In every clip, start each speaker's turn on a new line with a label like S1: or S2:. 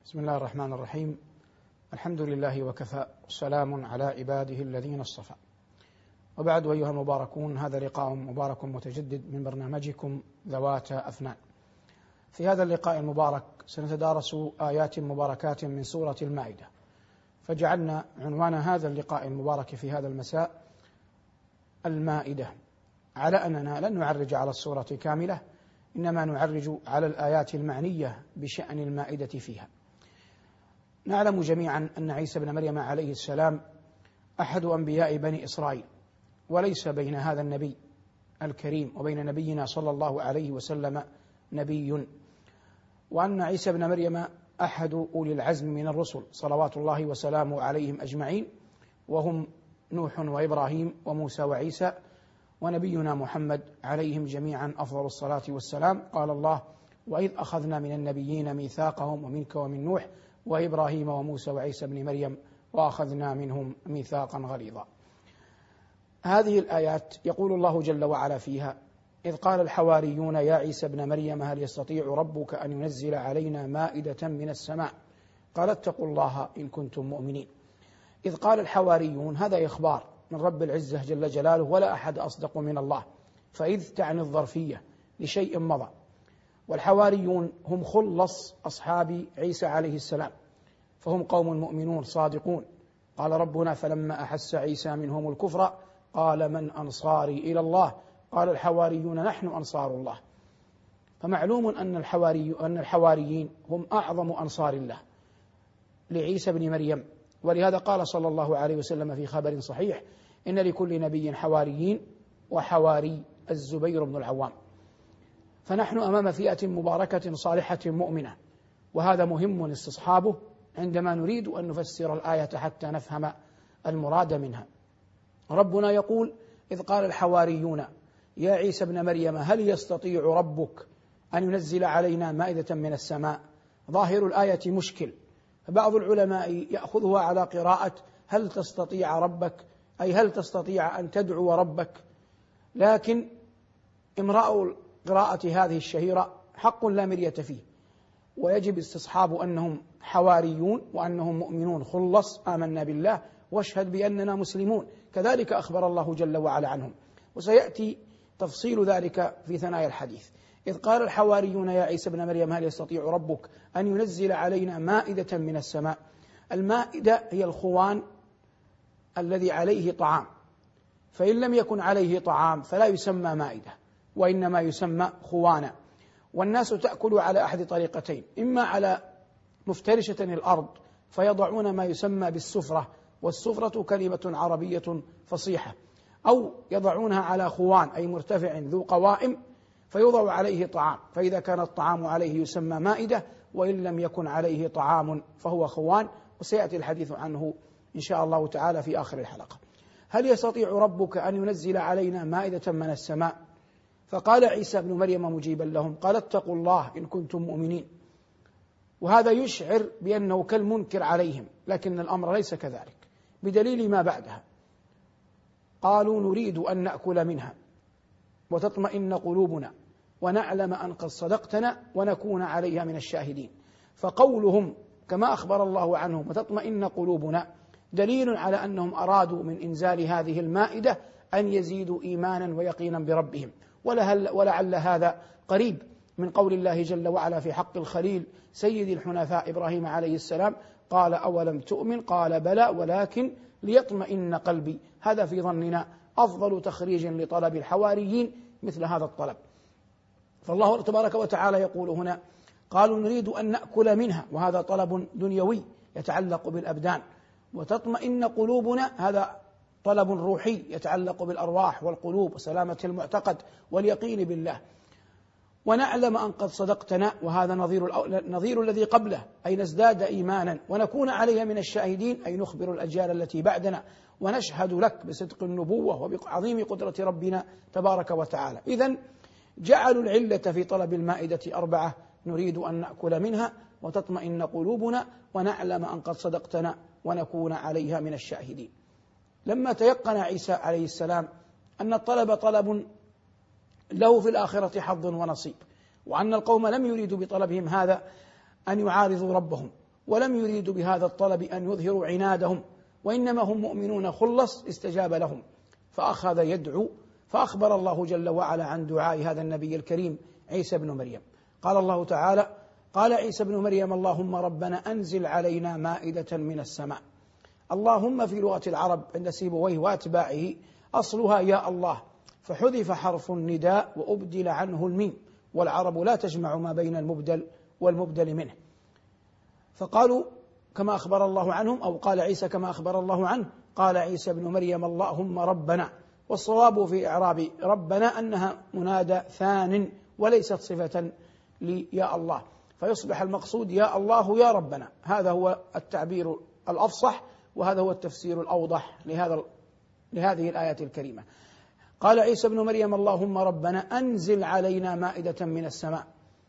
S1: بسم الله الرحمن الرحيم. الحمد لله وكفى، والسلام على عباده الذين اصطفى، وبعد. أيها المباركون، هذا لقاء مبارك متجدد من برنامجكم ذوات أفنان. في هذا اللقاء المبارك سنتدارس آيات مباركات من سورة المائدة، فجعلنا عنوان هذا اللقاء المبارك في هذا المساء المائدة، على أننا لن نعرج على السورة كاملة، إنما نعرج على الآيات المعنية بشأن المائدة فيها. نعلم جميعا أن عيسى بن مريم عليه السلام أحد أنبياء بني إسرائيل، وليس بين هذا النبي الكريم وبين نبينا صلى الله عليه وسلم نبي، وأن عيسى بن مريم أحد أولي العزم من الرسل صلوات الله وسلامه عليهم أجمعين، وهم نوح وإبراهيم وموسى وعيسى ونبينا محمد عليهم جميعا أفضل الصلاة والسلام. قال الله: وإذ أخذنا من النبيين ميثاقهم ومنك ومن نوح وإبراهيم وموسى وعيسى بن مريم وأخذنا منهم ميثاقا غليظا. هذه الآيات يقول الله جل وعلا فيها: إذ قال الحواريون يا عيسى ابن مريم هل يستطيع ربك أن ينزل علينا مائدة من السماء؟ قال اتقوا الله إن كنتم مؤمنين. إذ قال الحواريون، هذا إخبار من رب العزة جل جلاله، ولا أحد أصدق من الله، فإذ تعني الظرفية لشيء مضى، والحواريون هم خلص أصحاب عيسى عليه السلام، فهم قوم مؤمنون صادقون. قال ربنا: فلما أحس عيسى منهم الكفر قال من أنصاري إلى الله؟ قال الحواريون نحن أنصار الله. فمعلوم أن الحواريين هم أعظم أنصار الله لعيسى بن مريم، ولهذا قال صلى الله عليه وسلم في خبر صحيح: إن لكل نبي حواريين، وحواري الزبير بن العوام. فنحن أمام فئة مباركة صالحة مؤمنة، وهذا مهم استصحابه عندما نريد أن نفسر الآية حتى نفهم المراد منها. ربنا يقول: إذ قال الحواريون يا عيسى ابن مريم هل يستطيع ربك أن ينزل علينا مائدة من السماء؟ ظاهر الآية مشكل، فبعض العلماء يأخذها على قراءة هل تستطيع ربك، أي هل تستطيع أن تدعو ربك، لكن امرأ قراءة هذه الشهيرة حق لا مرية فيه، ويجب استصحاب أنهم حواريون وأنهم مؤمنون خلص آمنا بالله واشهد بأننا مسلمون، كذلك أخبر الله جل وعلا عنهم، وسيأتي تفصيل ذلك في ثنايا الحديث. إذ قال الحواريون يا عيسى ابن مريم هل يستطيع ربك أن ينزل علينا مائدة من السماء؟ المائدة هي الخوان الذي عليه طعام، فإن لم يكن عليه طعام فلا يسمى مائدة، وإنما يسمى خوانا. والناس تأكل على أحد طريقتين: إما على مفترشة الأرض فيضعون ما يسمى بالسفرة، والسفرة كلمة عربية فصيحة، أو يضعونها على خوان أي مرتفع ذو قوائم فيوضع عليه طعام، فإذا كان الطعام عليه يسمى مائدة، وإن لم يكن عليه طعام فهو خوان، وسيأتي الحديث عنه إن شاء الله تعالى في آخر الحلقة. هل يستطيع ربك أن ينزل علينا مائدة من السماء؟ فقال عيسى بن مريم مجيبا لهم: قال اتقوا الله إن كنتم مؤمنين. وهذا يشعر بأنه كالمنكر عليهم، لكن الأمر ليس كذلك بدليل ما بعدها: قالوا نريد أن نأكل منها وتطمئن قلوبنا ونعلم أن قد صدقتنا ونكون عليها من الشاهدين. فقولهم كما أخبر الله عنهم وتطمئن قلوبنا دليل على أنهم أرادوا من إنزال هذه المائدة أن يزيدوا إيمانا ويقينا بربهم، ولعل هذا قريب من قول الله جل وعلا في حق الخليل سيد الحنفاء إبراهيم عليه السلام: قال أولم تؤمن؟ قال بلى ولكن ليطمئن قلبي. هذا في ظننا أفضل تخريج لطلب الحواريين مثل هذا الطلب. فالله تبارك وتعالى يقول هنا: قالوا نريد أن نأكل منها، وهذا طلب دنيوي يتعلق بالأبدان. وتطمئن قلوبنا، هذا طلب روحي يتعلق بالأرواح والقلوب وسلامة المعتقد واليقين بالله. ونعلم أن قد صدقتنا، وهذا نظير الذي قبله، أي نزداد إيمانا ونكون عليها من الشاهدين، أي نخبر الأجيال التي بعدنا ونشهد لك بصدق النبوة وبعظيم قدرة ربنا تبارك وتعالى. إذن جعلوا العلة في طلب المائدة 4: نريد أن نأكل منها وتطمئن قلوبنا ونعلم أن قد صدقتنا ونكون عليها من الشاهدين. لما تيقن عيسى عليه السلام أن الطلب طلب له في الآخرة حظ ونصيب، وأن القوم لم يريدوا بطلبهم هذا أن يعارضوا ربهم، ولم يريدوا بهذا الطلب أن يظهروا عنادهم، وإنما هم مؤمنون خلص، استجاب لهم فأخذ يدعو. فأخبر الله جل وعلا عن دعاء هذا النبي الكريم عيسى بن مريم. قال الله تعالى: قال عيسى بن مريم اللهم ربنا أنزل علينا مائدة من السماء. اللهم في لغة العرب عند سيبويه وأتباعه أصلها يا الله، فحذف حرف النداء وأبدل عنه الميم، والعرب لا تجمع ما بين المبدل والمبدل منه، فقالوا كما أخبر الله عنهم، أو قال عيسى كما أخبر الله عنه، قال عيسى بن مريم اللهم ربنا. والصواب في إعراب ربنا أنها منادى ثان وليست صفة ليا الله، فيصبح المقصود يا الله يا ربنا. هذا هو التعبير الأفصح، وهذا هو التفسير الأوضح لهذه الآية الكريمة. قال عيسى بن مريم اللهم ربنا أنزل علينا مائدة من السماء،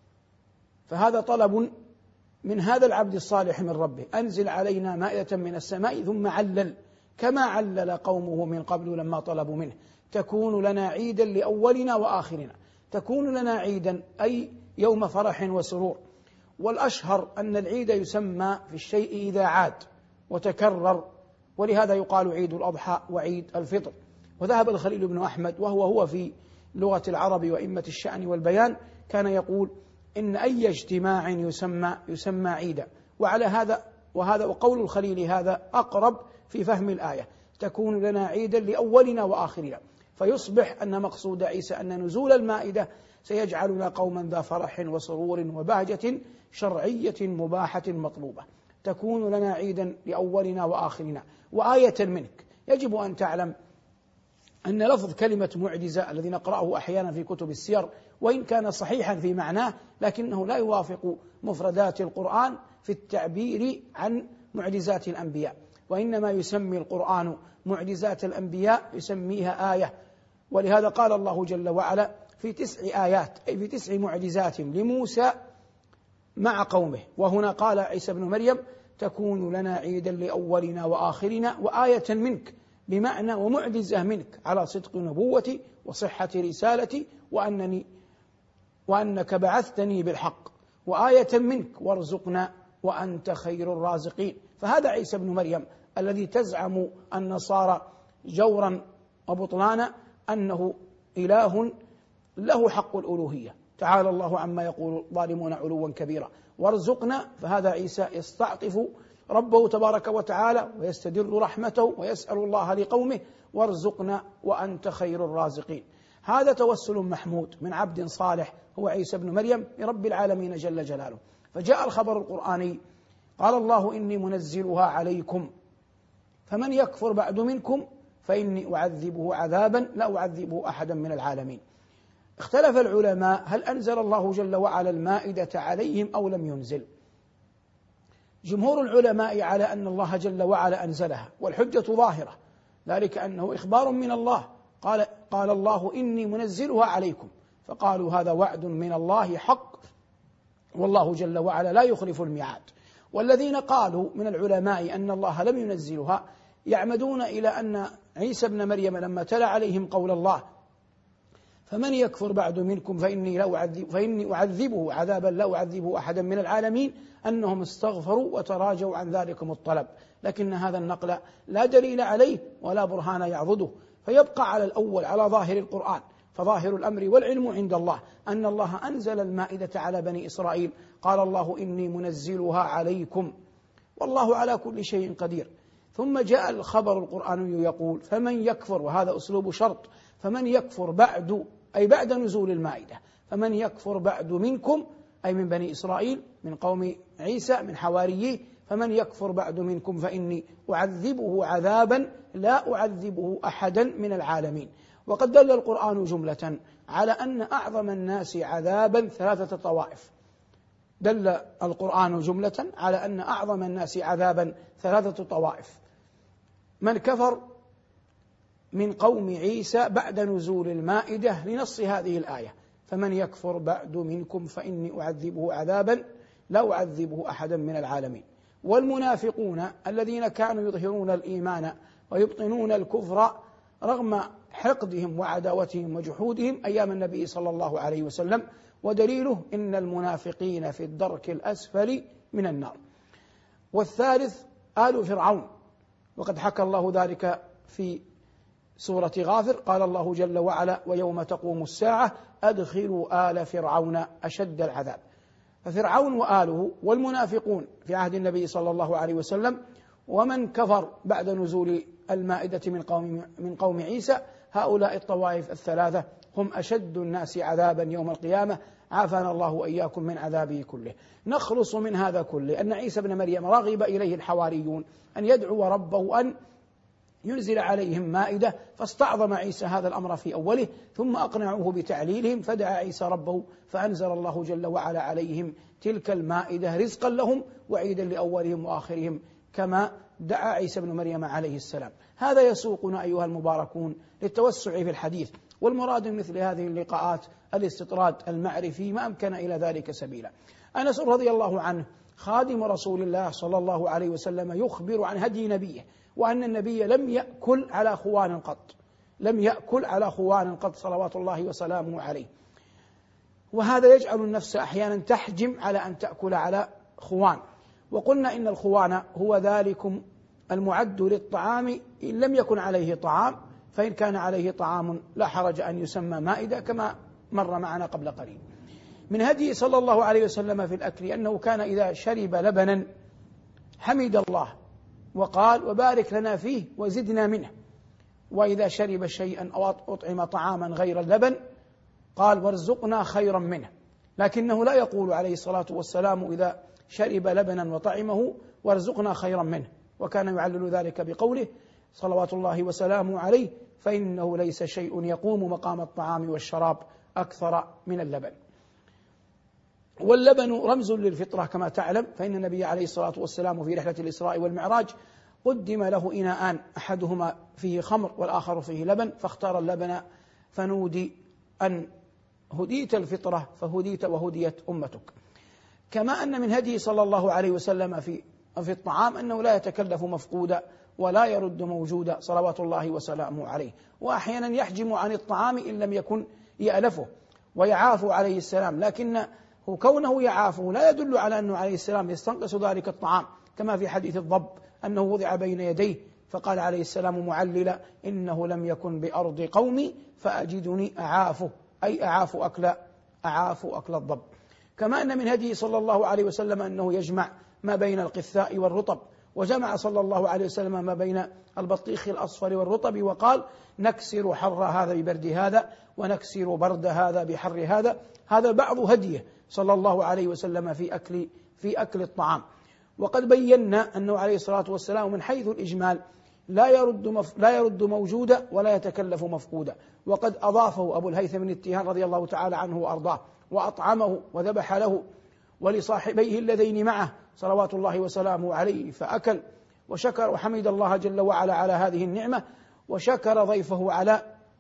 S1: فهذا طلب من هذا العبد الصالح من ربه، أنزل علينا مائدة من السماء، ثم علل كما علل قومه من قبل لما طلبوا منه: تكون لنا عيدا لأولنا وآخرنا. تكون لنا عيدا أي يوم فرح وسرور، والأشهر أن العيد يسمى في الشيء إذا عاد وتكرر، ولهذا يقال عيد الأضحى وعيد الفطر. وذهب الخليل بن أحمد وهو في لغة العرب وإمة الشأن والبيان كان يقول إن أي اجتماع يسمى عيدا، وهذا وقول الخليل هذا أقرب في فهم الآية: تكون لنا عيدا لأولنا وآخرنا. فيصبح أن مقصود عيسى أن نزول المائدة سيجعلنا قوما ذا فرح وسرور وبهجة شرعية مباحة مطلوبة. تكون لنا عيدا لأولنا وآخرنا وآية منك. يجب أن تعلم أن لفظ كلمة معجزة الذي نقرأه أحيانا في كتب السير، وإن كان صحيحا في معناه، لكنه لا يوافق مفردات القرآن في التعبير عن معجزات الأنبياء، وإنما يسمي القرآن معجزات الأنبياء يسميها آية. ولهذا قال الله جل وعلا في 9 آيات، أي في 9 معجزات لموسى مع قومه. وهنا قال عيسى بن مريم تكون لنا عيدا لأولنا وآخرنا وآية منك، بمعنى ومعجزة منك على صدق نبوتي وصحة رسالتي وأنك بعثتني بالحق، وآية منك وارزقنا وأنت خير الرازقين. فهذا عيسى بن مريم الذي تزعم النصارى جورا وبطلانا أنه إله له حق الألوهية، تعالى الله عما يقول الظالمون علوا كبيرا. وارزقنا، فهذا عيسى يستعطف ربه تبارك وتعالى ويستدر رحمته ويسأل الله لقومه: وارزقنا وأنت خير الرازقين. هذا توسل محمود من عبد صالح هو عيسى بن مريم لرب العالمين جل جلاله. فجاء الخبر القرآني: قال الله إني منزلها عليكم فمن يكفر بعد منكم فإني أعذبه عذابا لا أعذبه أحدا من العالمين. اختلف العلماء هل أنزل الله جل وعلا المائدة عليهم أو لم ينزل. جمهور العلماء على أن الله جل وعلا أنزلها، والحجة ظاهرة، ذلك أنه إخبار من الله. قال الله إني منزلها عليكم، فقالوا هذا وعد من الله حق، والله جل وعلا لا يخلف الميعاد. والذين قالوا من العلماء أن الله لم ينزلها يعمدون إلى أن عيسى بن مريم لما تلا عليهم قول الله: فمن يكفر بعد منكم فإني أعذبه عذابا لا أعذبه أحدا من العالمين، أنهم استغفروا وتراجعوا عن ذلكم الطلب. لكن هذا النقل لا دليل عليه ولا برهان يعضده، فيبقى على الأول على ظاهر القرآن. فظاهر الأمر والعلم عند الله أن الله أنزل المائدة على بني إسرائيل. قال الله إني منزلها عليكم، والله على كل شيء قدير. ثم جاء الخبر القرآني يقول: فمن يكفر، وهذا أسلوب شرط، فمن يكفر بعد، أي بعد نزول المائدة، فمن يكفر بعد منكم، أي من بني إسرائيل من قوم عيسى من حواريه، فمن يكفر بعد منكم فإني أعذبه عذابا لا أعذبه أحدا من العالمين. وقد دل القرآن جملة على أن أعظم الناس عذابا 3 طوائف. دل القرآن جملة على أن أعظم الناس عذابا 3 طوائف: من كفر من قوم عيسى بعد نزول المائدة لنص هذه الآية: فمن يكفر بعد منكم فإني أعذبه عذابا لا أعذبه أحدا من العالمين. والمنافقون الذين كانوا يظهرون الإيمان ويبطنون الكفر رغم حقدهم وعداوتهم وجحودهم أيام النبي صلى الله عليه وسلم. ودليله: إن المنافقين في الدرك الأسفل من النار. والثالث آل فرعون، وقد حكى الله ذلك في سورة غافر، قال الله جل وعلا: ويوم تقوم الساعة أدخلوا آل فرعون أشد العذاب. ففرعون وآله والمنافقون في عهد النبي صلى الله عليه وسلم ومن كفر بعد نزول المائدة من قوم عيسى، هؤلاء الطوائف الثلاثة هم أشد الناس عذابا يوم القيامة، عافانا الله وإياكم من عذابه كله. نخلص من هذا كله أن عيسى بن مريم رغب إليه الحواريون أن يدعو ربه أن ينزل عليهم مائدة، فاستعظم عيسى هذا الأمر في أوله، ثم أقنعوه بتعليلهم، فدعا عيسى ربه فأنزل الله جل وعلا عليهم تلك المائدة رزقا لهم وعيدا لأولهم وآخرهم، كما دعا عيسى بن مريم عليه السلام. هذا يسوقنا أيها المباركون للتوسع في الحديث، والمراد من مثل هذه اللقاءات الاستطراد المعرفي ما أمكن إلى ذلك سبيلا. أنس رضي الله عنه خادم رسول الله صلى الله عليه وسلم يخبر عن هدي نبيه، وأن النبي لم يأكل على خوان قط، لم يأكل على خوان قط صلوات الله وسلامه عليه. وهذا يجعل النفس أحيانا تحجم على أن تأكل على خوان. وقلنا إن الخوان هو ذلكم المعد للطعام إن لم يكن عليه طعام، فإن كان عليه طعام لا حرج أن يسمى مائدة، كما مر معنا قبل قليل. من هدي صلى الله عليه وسلم في الأكل أنه كان إذا شرب لبنا حمد الله وقال: وبارك لنا فيه وزدنا منه. وإذا شرب شيئا أو أطعم طعاما غير اللبن قال: وارزقنا خيرا منه. لكنه لا يقول عليه الصلاة والسلام إذا شرب لبنا وطعمه: وارزقنا خيرا منه، وكان يعلل ذلك بقوله صلوات الله وسلامه عليه: فإنه ليس شيء يقوم مقام الطعام والشراب أكثر من اللبن. واللبن رمز للفطرة كما تعلم، فإن النبي عليه الصلاة والسلام في رحلة الإسراء والمعراج قدم له إناءان، أحدهما فيه خمر والآخر فيه لبن، فاختار اللبن فنودي أن هديت الفطرة فهديت وهديت أمتك. كما أن من هدي صلى الله عليه وسلم في الطعام أنه لا يتكلف مفقودا ولا يرد موجودا صلوات الله وسلامه عليه، وأحيانا يحجم عن الطعام إن لم يكن يألفه ويعافو عليه السلام، لكنه كونه يعافو لا يدل على أنه عليه السلام يستنقص ذلك الطعام، كما في حديث الضب أنه وضع بين يديه فقال عليه السلام معللا: إنه لم يكن بأرض قومي فأجدني أعافه، أي أعاف أكل الضب. كما أن من هديه صلى الله عليه وسلم أنه يجمع ما بين القثاء والرطب، وجمع صلى الله عليه وسلم ما بين البطيخ الأصفر والرطب، وقال: نكسر حر هذا ببرد هذا، ونكسر برد هذا بحر هذا. هذا بعض هديه صلى الله عليه وسلم في أكل الطعام. وقد بينا أنه عليه الصلاة والسلام من حيث الإجمال لا يرد موجودا ولا يتكلف مفقودا. وقد أضافه أبو الهيثم بن التيهان رضي الله تعالى عنه وأرضاه، وأطعمه وذبح له ولصاحبيه اللذين معه صلوات الله وسلامه عليه، فأكل وشكر وحمد الله جل وعلا على هذه النعمة، وشكر ضيفه على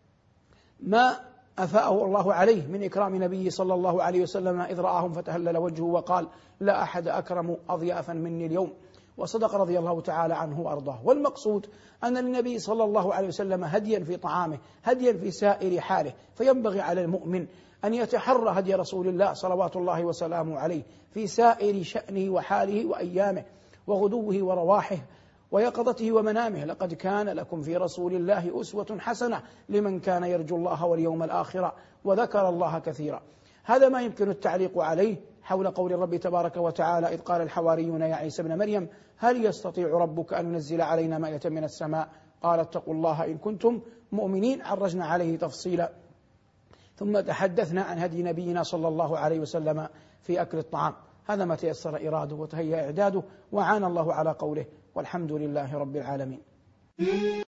S1: ما أفاءه الله عليه من إكرام نبيه صلى الله عليه وسلم إذ رآهم فتهلل وجهه وقال: لا أحد أكرم أضيافا مني اليوم. وصدق رضي الله تعالى عنه وأرضاه. والمقصود أن للنبي صلى الله عليه وسلم هديا في طعامه، هديا في سائر حاله، فينبغي على المؤمن أن يتحرى هدي رسول الله صلوات الله وسلامه عليه في سائر شأنه وحاله وأيامه وغدوه ورواحه ويقظته ومنامه. لقد كان لكم في رسول الله أسوة حسنة لمن كان يرجو الله واليوم الآخر وذكر الله كثيرا. هذا ما يمكن التعليق عليه حول قول الرب تبارك وتعالى: إذ قال الحواريون يا عيسى ابن مريم هل يستطيع ربك أن ينزل علينا مائدة من السماء؟ قال: اتقوا الله إن كنتم مؤمنين. عرجنا عليه تفصيلا، ثم تحدثنا عن هدي نبينا صلى الله عليه وسلم في أكل الطعام. هذا ما تيسر إراده وتهيأ إعداده، وعان الله على قوله، والحمد لله رب العالمين.